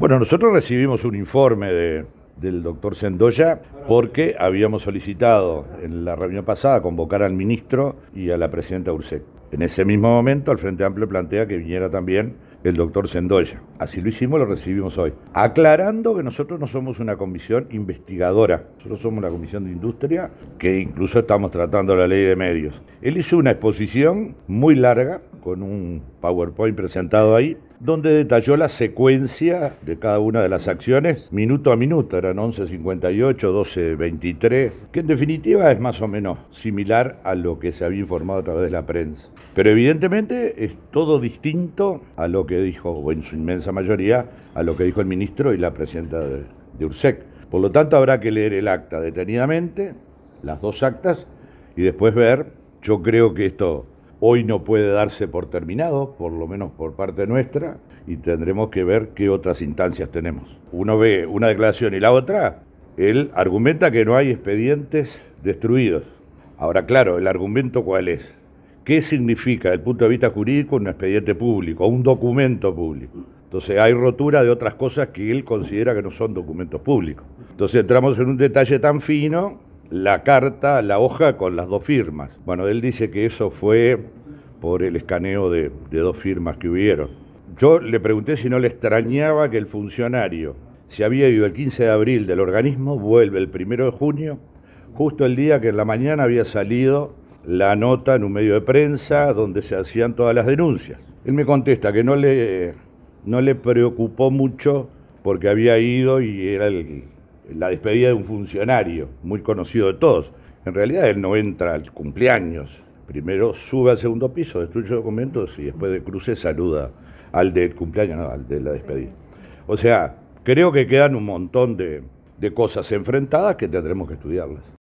Bueno, nosotros recibimos un informe del doctor Sendoya porque habíamos solicitado en la reunión pasada convocar al ministro y a la presidenta URSEC. En ese mismo momento, el Frente Amplio plantea que viniera también el doctor Sendoya. Así lo hicimos, lo recibimos hoy. Aclarando que nosotros no somos una comisión investigadora, nosotros somos una comisión de industria que incluso estamos tratando la ley de medios. Él hizo una exposición muy larga, con un PowerPoint presentado ahí, donde detalló la secuencia de cada una de las acciones, minuto a minuto, eran 11:58, 12:23, que en definitiva es más o menos similar a lo que se había informado a través de la prensa. Pero evidentemente es todo distinto a lo que dijo, o en su inmensa mayoría, a lo que dijo el ministro y la presidenta de URSEC. Por lo tanto, habrá que leer el acta detenidamente, las dos actas, y después ver. Yo creo que esto hoy no puede darse por terminado, por lo menos por parte nuestra, y tendremos que ver qué otras instancias tenemos. Uno ve una declaración y la otra, él argumenta que no hay expedientes destruidos. Ahora, claro, ¿el argumento cuál es? ¿Qué significa desde el punto de vista jurídico un expediente público, un documento público? Entonces hay rotura de otras cosas que él considera que no son documentos públicos. Entonces entramos en un detalle tan fino, la carta, la hoja con las dos firmas. Bueno, él dice que eso fue por el escaneo de dos firmas que hubieron. Yo le pregunté si no le extrañaba que el funcionario se había ido el 15 de abril del organismo, vuelve el 1 de junio, justo el día que en la mañana había salido la nota en un medio de prensa donde se hacían todas las denuncias. Él me contesta que no le preocupó mucho porque había ido y era la despedida de un funcionario muy conocido de todos. En realidad él no entra al cumpleaños. Primero sube al segundo piso, destruye documentos y después de cruce saluda al del cumpleaños, no, al de la despedida. O sea, creo que quedan un montón de cosas enfrentadas que tendremos que estudiarlas.